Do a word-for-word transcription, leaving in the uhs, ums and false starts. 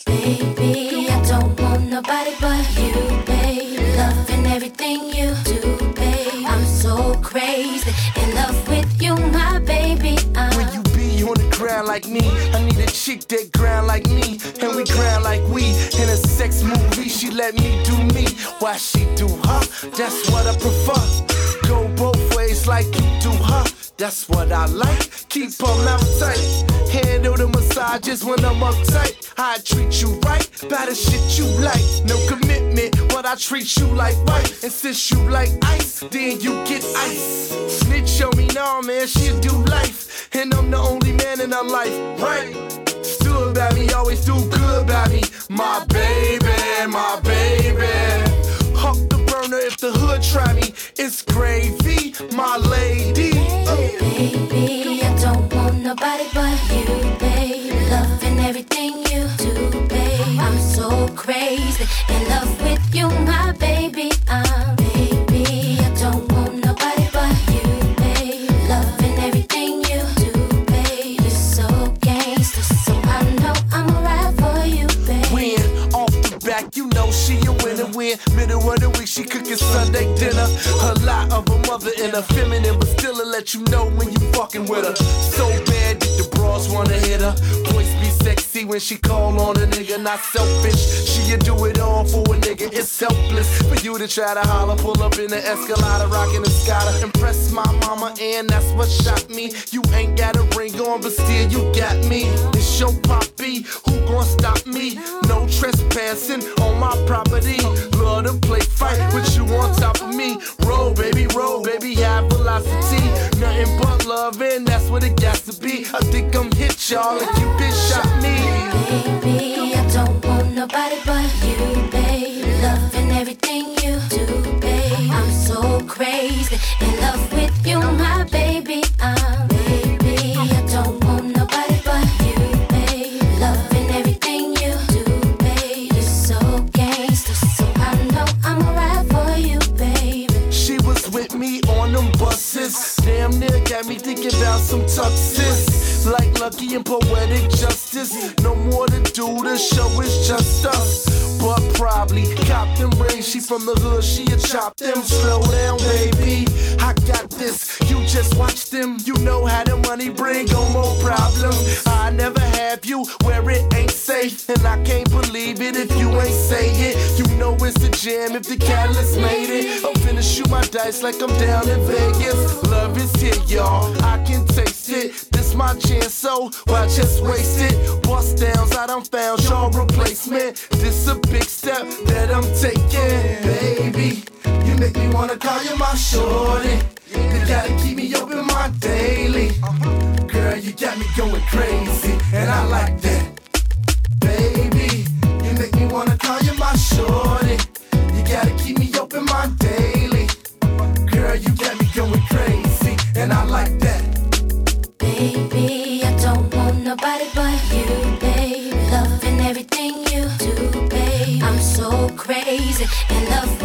Baby, I don't want nobody but you, babe. Loving everything you do, babe. I'm so crazy in love with you, my baby. I'm When you be on the ground like me, I need a chick that ground like me, and we ground like we. In a sex movie, she let me do me, why she do her? That's what I prefer. Go both ways like you do her. That's what I like. Keep her mouth tight. Handle the massages when I'm uptight. I treat you right, by the shit you like. No commitment, but I treat you like wife. And since you like ice, then you get ice. Snitch on me now, man, she'll do life. And I'm the only man in her life, right? Stood by me, always do good by me. My baby, my baby. Huck the burner if the hood try me. It's gravy, my lady. Baby, I don't want nobody but you, babe. Loving everything you do, babe. I'm so crazy in love with you, my baby. I'm baby, I don't want nobody but you, babe. Loving everything you do, babe. You're so gangster, so I know I'ma ride for you, babe. Win off the back, you know she a winner. Win middle of the week, she cooking Sunday dinner. A lot of a mother in her feminine, but still I let you know when you fucking with her. So bad that the bras wanna hit her. Voice be sexy when she call on a nigga, not selfish. She'll do it all for a nigga, it's selfless for you to try to holler. Pull up in the Escalade, rockin' the Scotta. Impress my mama and that's what shot me. You ain't got a ring on, but still you got me. It's your poppy, who gon' stop me? No trespassing on my property. Love to play fight with you on top of me. Roll, baby, roll, baby, high velocity. Nothing but love, and that's what it got to be. I think I'm hit, y'all, if you bitch shot me. Baby, I don't want nobody but you, babe. Loving everything you do, babe. I'm so crazy in love with you, my baby. I'm baby, I don't want nobody but you, babe. Loving everything you do, babe. You're so gangster, so I know I'ma ride for you, baby. She was with me on them buses. Damn near got me thinking about some tuxes. Like Lucky and Poetic Justice. No more to do, the show is just us. But probably cop them rings. She from the hood, she'll chop them. Slow down, baby, I got this. You just watch them. You know how the money bring on more problems. I never have you where it ain't safe. And I can't believe it if you ain't say it. You know it's a jam if the catalyst made it. I'm finna shoot my dice like I'm down in Vegas. Love is here, y'all, I can taste it. This my chance, so why just waste it? Bust downs, I done found your replacement. This a big step that I'm taking. Baby, you make me wanna call you my shorty. You gotta keep me up in my daily. Girl, you got me going crazy, and I like that. Baby, you make me wanna call you my shorty. You gotta keep me up in my daily. Girl, you got me going crazy, and I like that. Baby, I don't want nobody but you, babe. Loving everything you do, babe. I'm so crazy in love